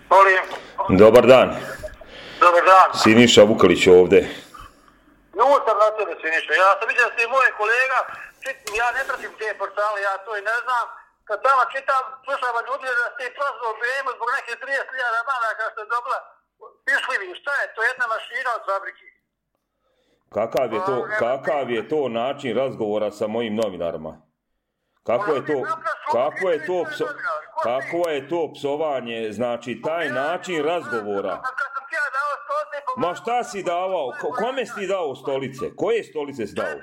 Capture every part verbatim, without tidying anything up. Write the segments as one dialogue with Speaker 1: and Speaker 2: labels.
Speaker 1: Molim.
Speaker 2: Dobar dan.
Speaker 1: Dobar dan.
Speaker 2: Siniša Vukalić ovdje.
Speaker 1: Ljutam na tebe, Siniša. Ja sam vidio da si moj kolega, ja ne pratim te portale, ja to i ne znam. Kad tamo čitam, slušam od ljudi da ste prozvao B M zbog neke trideset hiljada maraka što je dobila pišljivi. Šta je to, jedna mašina od fabrike?
Speaker 2: Kakav je to, kakav je to način razgovora sa mojim novinarima? Kako je to, kako je to, pso, kako je to psovanje, znači taj način razgovora? Ma šta si davao? Kome si dao stolice? Koje stolice si dao?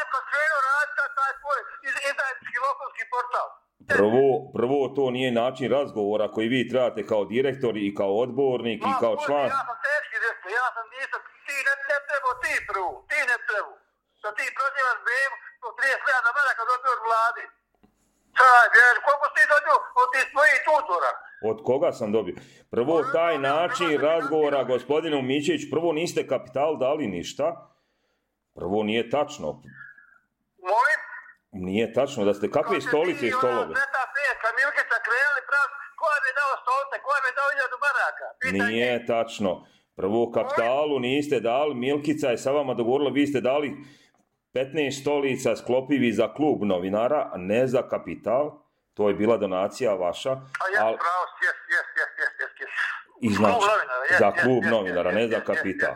Speaker 2: Prvo, prvo to nije način razgovora koji vi trebate kao direktor i kao odbornik i kao član.
Speaker 1: Ja sam teški rekao, ja sam nisam, ti ne, ne trebao ti prvo, ti ne trebao. Da ti prozivaš B M u trideset hiljada maraka dobio od vlade. Čaj, jer koliko si ti dobio od tih svojih tutora?
Speaker 2: Od koga sam dobio? Prvo, taj način razgovora, gospodinu Mićević, prvo niste kapital dali ništa. Prvo, nije tačno.
Speaker 1: Molim?
Speaker 2: Nije tačno da ste, kakve stolice i stolove?
Speaker 1: Sveta petka, Milkica krenuli prav, ko je mi dao stolice, ko je mi dao hiljadu maraka?
Speaker 2: Nije tačno. Prvo, kapitalu niste dali, Milkica je sa vama dogovorila, vi ste dali petnaest stolica sklopivi za klub novinara, a ne za kapital. To je bila donacija vaša.
Speaker 1: A ja al... pravo, jes, jes, jes, jes, jes, jes.
Speaker 2: I znači, za klub novinara, ne za kapital.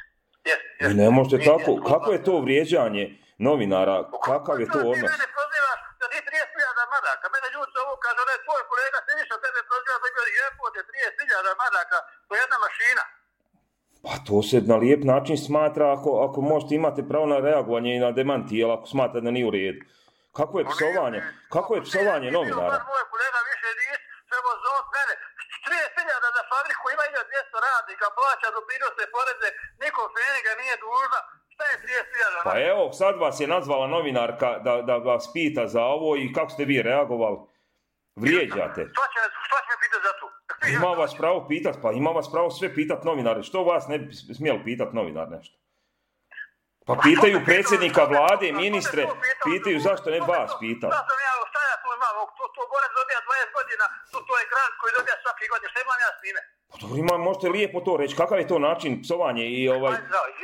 Speaker 2: I ne možete tako, kako je to vrijeđanje novinara, kakav je to odnos?
Speaker 1: Ti mene prozivaš da ti trideset hiljada maraka, mene ljudi zovu, kaže, da je tvoj kolega Siniša tebe proziva da je jepote trideset hiljada maraka, to je jedna mašina.
Speaker 2: Pa to se na lijep način smatra ako, ako možete imate pravo na reagovanje i na demantije, ali ako smatrate da nije u redu. Kako je psovanje? Kako je psovanje novinara?
Speaker 1: Moj kolega više nis, trebao zovut mene. trideset hiljada za fabriku ima hiljadu dvjesto radnika, plaća doprinose poreze, nikom feniga nije dužna. Šta je trideset hiljada?
Speaker 2: Pa evo, sad vas je nazvala novinarka da, da vas pita za ovo i kako ste vi reagovali? Vrijeđate.
Speaker 1: Šta će, šta će me pitati za to?
Speaker 2: Ima vas pravo pitat, pa ima vas pravo sve pitat novinare. Što vas ne bi smjeli pitat novinar nešto? Pa pitaju predsjednika vlade, ministre, pitaju zašto ne vas pitat.
Speaker 1: Šta sam ja, šta ja tu imam, to, to Borac dobija dvadeset godina, to, to je grant koji dobija svaki godin, šta imam ja s time?
Speaker 2: Pa dobro, ima, možete lijepo to reći, kakav je to način psovanje i ovaj...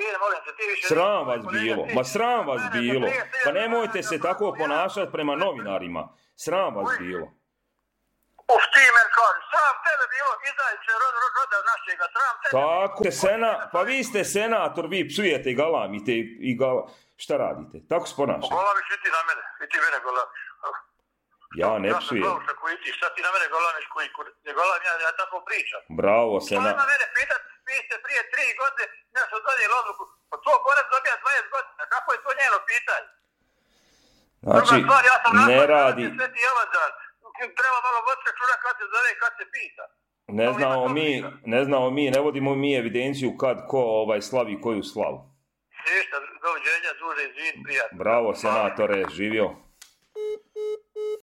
Speaker 2: Sram vas bilo, ma sram vas bilo, pa nemojte se tako ponašati prema novinarima, sram vas bilo.
Speaker 1: Uf, ti men kažem, sram tebe bilo, izađe roda, roda našega, sram tebe.
Speaker 2: Tako, sena, pa vi ste senator, vi psujete i galamite i, i gal... Šta radite? Tako se ponašate.
Speaker 1: Golamiš i ti na mene, i ti mene golamiš.
Speaker 2: Ja ne psujem.
Speaker 1: Ja sam glavša koji ti, šta ti na mene golamiš koji ne golam, ja, ja tako pričam.
Speaker 2: Bravo, sena.
Speaker 1: Šta ima mene pitat, vi ste prije tri godine nešto donijeli odluku, pa to Borac dobija dvadeset godina, kako je to njeno pitanje?
Speaker 2: Znači,
Speaker 1: stvar, ja sam
Speaker 2: ne radi...
Speaker 1: Sveti Jelazar, treba malo voditi čuna kad se zove, kad se pita.
Speaker 2: Ne znamo mi, ne znamo mi, ne vodimo mi evidenciju kad ko ovaj slavi koju slavu.
Speaker 1: Ništa, doviđenja, duže, izvin, prijatno.
Speaker 2: Bravo, senatore, živio.